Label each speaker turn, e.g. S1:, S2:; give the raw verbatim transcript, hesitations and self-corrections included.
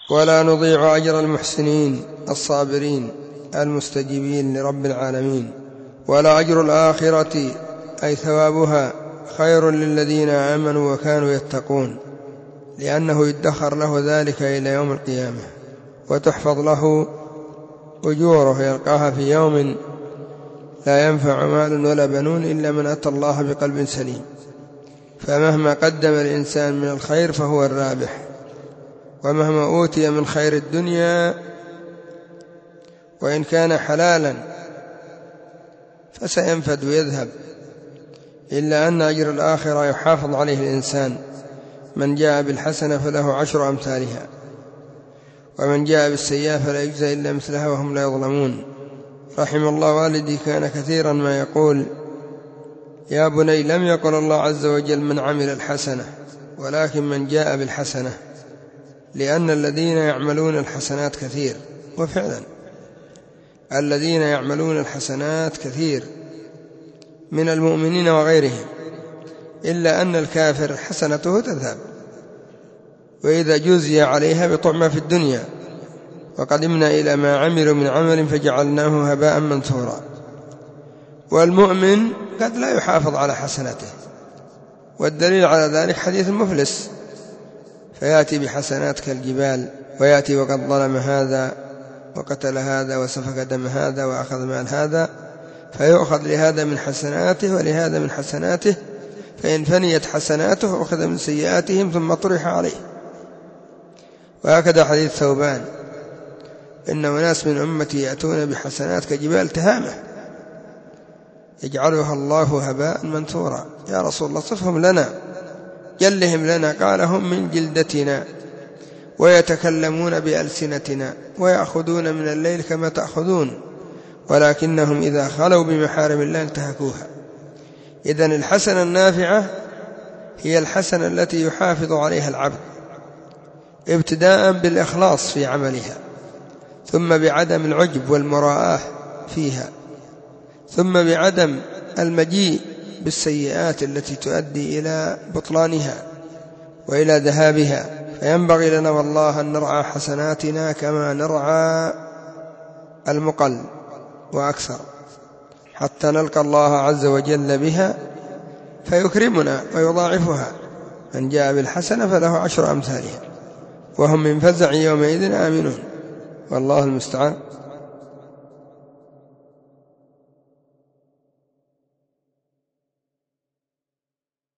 S1: ولا نضيع أجر المحسنين الصابرين المستجيبين لرب العالمين. ولا أجر الآخرة أي ثوابها خير للذين آمنوا وكانوا يتقون، لأنه يدخر له ذلك إلى يوم القيامة، وتحفظ له أجوره يلقاها في يوم لا ينفع مال ولا بنون إلا من أتى الله بقلب سليم. فمهما قدم الإنسان من الخير فهو الرابح، ومهما أوتي من خير الدنيا وإن كان حلالا فسينفد ويذهب، إلا أن أجر الآخرة يحافظ عليه الإنسان. من جاء بالحسنة فله عشر أمثالها، ومن جاء بالسيئة فلا يجزى إلا مثلها وهم لا يظلمون. رحم الله والدي كان كثيرا ما يقول: يا بني، لم يقل الله عز وجل من عمل الحسنة، ولكن من جاء بالحسنة، لأن الذين يعملون الحسنات كثير. وفعلا الذين يعملون الحسنات كثير من المؤمنين وغيرهم، إلا أن الكافر حسنته تذهب، وإذا جزي عليها بطعمة في الدنيا. وقدمنا إلى ما عملوا من عمل فجعلناه هباء منثورا. والمؤمن قد لا يحافظ على حسنته، والدليل على ذلك حديث المفلس، فيأتي بحسنات كالجبال، ويأتي وقد ظلم هذا وقتل هذا وسفك دم هذا وأخذ مال هذا، فيؤخذ لهذا من حسناته ولهذا من حسناته، فإن فنيت حسناته أخذ من سيئاتهم ثم طرح عليه. وهكذا حديث ثوبان: إن أناس من أمتي يأتون بحسنات كجبال تهامة يجعلها الله هباء منثورا. يا رسول الله صفهم لنا، جلهم لنا. قال: هم من جلدتنا ويتكلمون بألسنتنا ويأخذون من الليل كما تأخذون، ولكنهم إذا خلوا بمحارم الله انتهكوها. إذن الحسنة النافعة هي الحسنة التي يحافظ عليها العبد، ابتداء بالإخلاص في عملها، ثم بعدم العجب والمراءة فيها، ثم بعدم المجيء بالسيئات التي تؤدي إلى بطلانها وإلى ذهابها. فينبغي لنا والله أن نرعى حسناتنا كما نرعى المقل وأكثر، حتى نلقى الله عز وجل بها فيكرمنا ويضاعفها. من جاء بالحسنة فله عشر أمثالها، وهم من فزع يومئذ آمنون. والله المستعان.